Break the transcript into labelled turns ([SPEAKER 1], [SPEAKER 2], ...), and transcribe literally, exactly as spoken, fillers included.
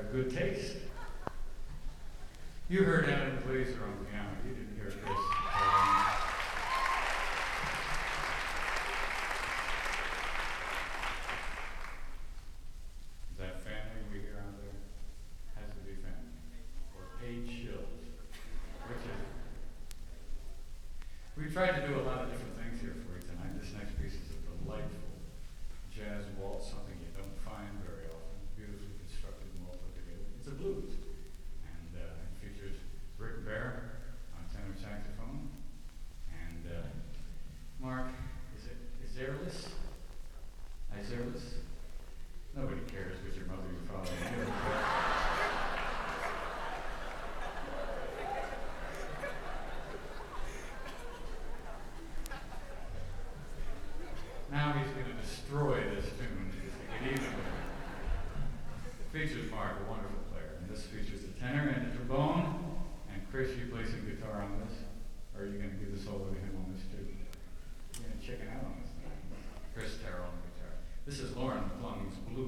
[SPEAKER 1] good taste. You heard Adam Glazer on piano. You didn't hear Chris. Um, that family we hear out there has to be family. Or paid shills. Which is. We've tried to do a lot of different things here for you tonight. This next piece is a delightful jazz waltz, something you don't find very often. Beautifully constructed and well put together. It's a blues. And uh, it features Rick Bear on tenor saxophone. And uh, Mark, is it Isailis? Isailis? Nobody cares which your mother or your father is. Now he's going to destroy this tune. It even features Mark, a wonderful player. And this features the tenor and the trombone. And Chris, you play some guitar on this? Or are you going to give the solo to him on this too? You're going to chicken out on this thing. Chris Terrell on the guitar. This is Lauren McClung's Blues.